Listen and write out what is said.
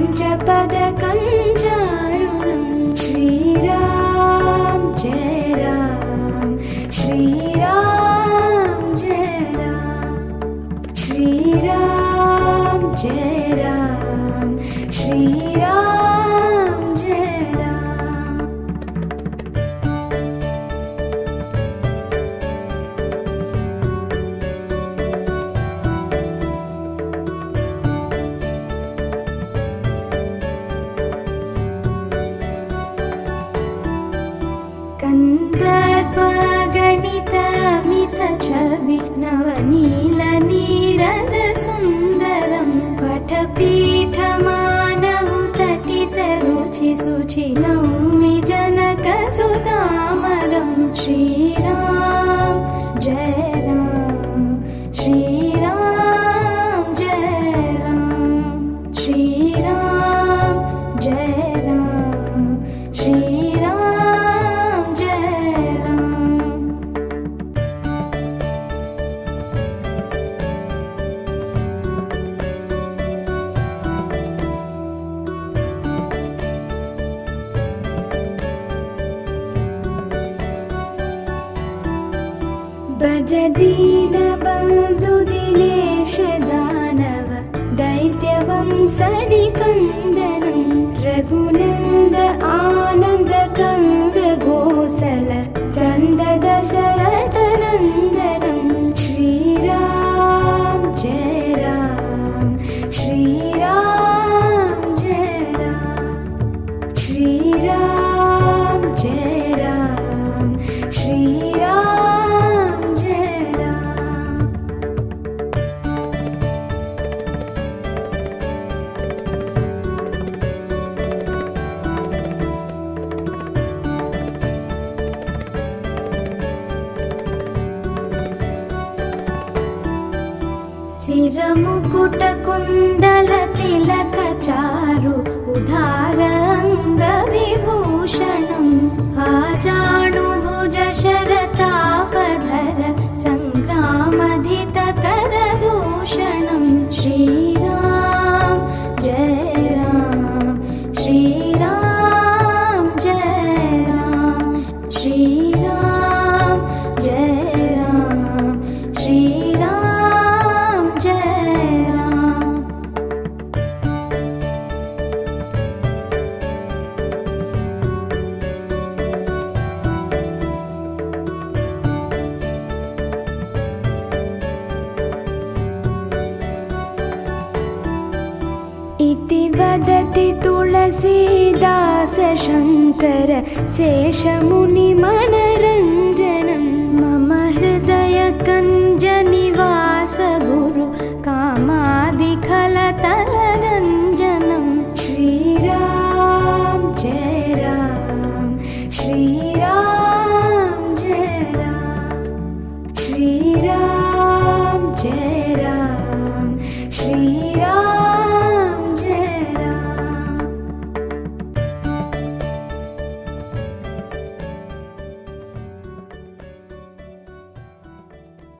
पञ्चपदकञ्चारुणं श्रीराम जय राम श्रीराम जय राम श्रीराम जय राम श्रीराम जय राम। कन्दर्पगणितमितछवि नवनीलनीरदसुन्दरं पठपीठमानहु तटितरुचिशुचि नौमि जनकसुधामरं श्रीराम जय राम श्रीराम जय राम श्रीराम जय राम श्रीराम जय राम। भज दीनबन्धु दिनेश दानव दैत्यवंशनिकन्दनं रघुनन्द आनन्द कंद गोसल चन्द दशरथनन्दनं श्रीराम जय राम श्रीराम जय राम श्रीराम जय राम श्रीराम जय राम। शिरमुकुटकुण्डलतिलकचारु उदाराङ्गविभूषणम् आजानुभुज शरतापधर सङ्ग्रामधितकरदूषणं श्रीराम जय राम श्रीराम जय राम श्रीराम जय राम श्रीराम जय राम। इति वदति तुलसीदास शङ्कर शेषमुनिमनरञ्जनं मम हृदय कञ्जनिवास